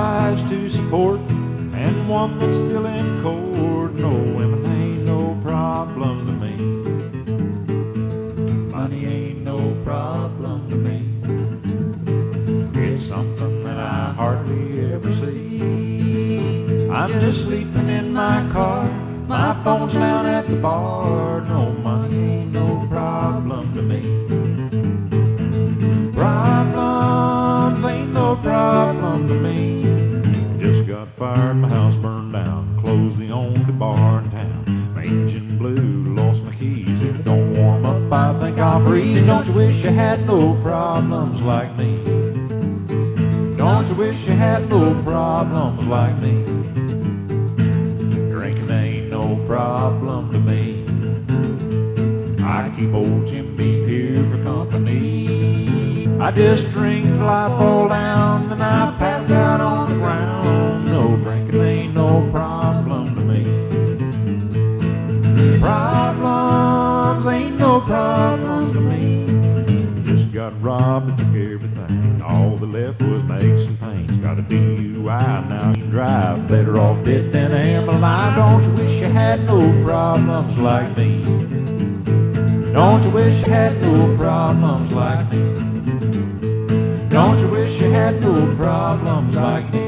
lives to support, and one that's still in court. No, women ain't no problem to me. Money ain't no problem to me. It's something that I hardly ever see. I'm just sleeping in my car, my phone's down at the bar. No, money ain't no problem to me. Problems ain't no problem to me. Just got fired, my house burned down, closed the only bar in town. My engine blew, lost my keys. If it don't warm up, I think I'll freeze. Don't you wish you had no problems like me? Don't you wish you had no problems like me? Drinking ain't no problem to me. I keep old Jim Beam here for company. I just drink till I fall down, then I pass out on the ground. No, drinking ain't no problem to me. Problems ain't no problems to me. Just got robbed and took everything. All that left was my aches and pains. Got a DUI, now you can drive. Better off dead than I am alive. Don't you wish you had no problems like me? Don't you wish you had no problems like me? Don't you wish you had no problems like me?